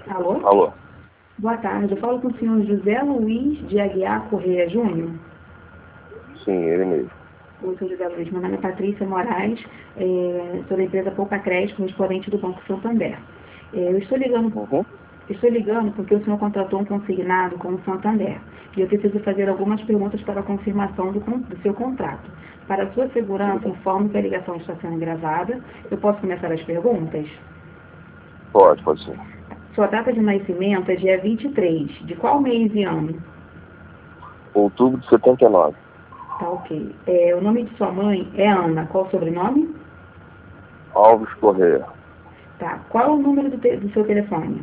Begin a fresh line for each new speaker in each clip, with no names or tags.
Alô?
Alô?
Boa tarde, eu falo com o senhor José Luiz de Aguiar Correia Júnior.
Sim, ele mesmo.
Oi, senhor José Luiz, meu nome é Patrícia Moraes, sou da empresa Poupa Crédito, correspondente do Banco Santander. Eu estou ligando porque o senhor contratou um consignado com o Santander e eu preciso fazer algumas perguntas para a confirmação do seu contrato. Para a sua segurança, informo que a ligação está sendo gravada. Eu posso começar as perguntas?
Pode sim.
Sua data de nascimento é dia 23. De qual mês e ano?
Outubro de 79.
Tá, ok. O nome de sua mãe é Ana. Qual o sobrenome?
Alves Correia.
Tá. Qual é o número do seu telefone?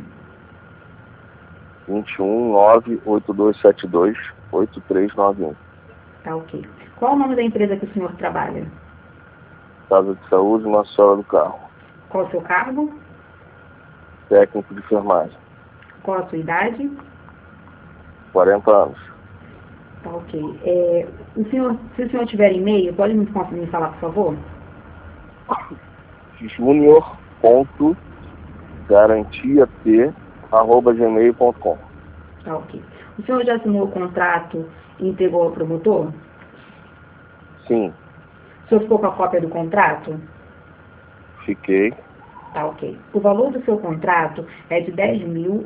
21982728391.
Tá, ok. Qual o nome da empresa que o senhor trabalha?
Casa de Saúde, Nossa Senhora do Carmo.
Qual o seu cargo?
Técnico de enfermagem.
Qual a sua idade?
40 anos.
Tá, ok. Se o senhor tiver e-mail, pode me falar, por favor?
junior.garantiap@gmail.com.
Tá, ok. O senhor já assinou o contrato e entregou ao promotor?
Sim,
O senhor ficou com a cópia do contrato?
fiquei.
Tá, ok. O valor do seu contrato é de R$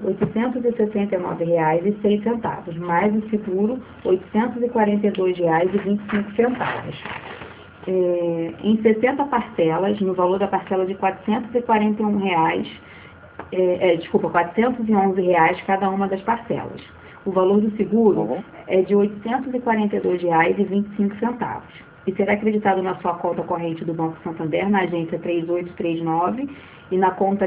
10.869,06, mais o seguro R$ 842,25. Em 60 parcelas, no valor da parcela de R$ 441, R$ 411 cada uma das parcelas. O valor do seguro é de R$ 842,25 e será acreditado na sua conta corrente do Banco Santander, na agência 3839 e na conta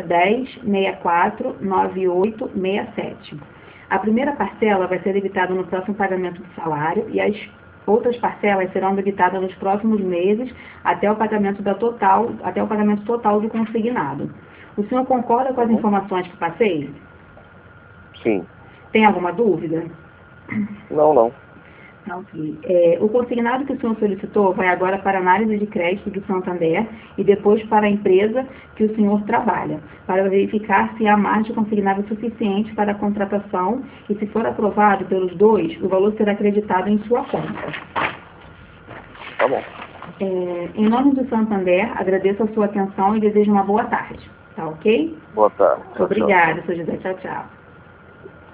10649867. A primeira parcela vai ser debitada no próximo pagamento do salário e as outras parcelas serão debitadas nos próximos meses até o pagamento total do consignado. O senhor concorda com as informações que passei?
Sim.
Tem alguma dúvida?
Não.
Ok. O consignado que o senhor solicitou vai agora para a análise de crédito do Santander e depois para a empresa que o senhor trabalha, para verificar se há margem consignável suficiente para a contratação e, se for aprovado pelos dois, o valor será acreditado em sua conta.
Tá bom.
Em nome do Santander, agradeço a sua atenção e desejo uma boa tarde. Tá ok?
Boa tarde. Tchau,
Obrigada, Sr. José. Tchau, tchau.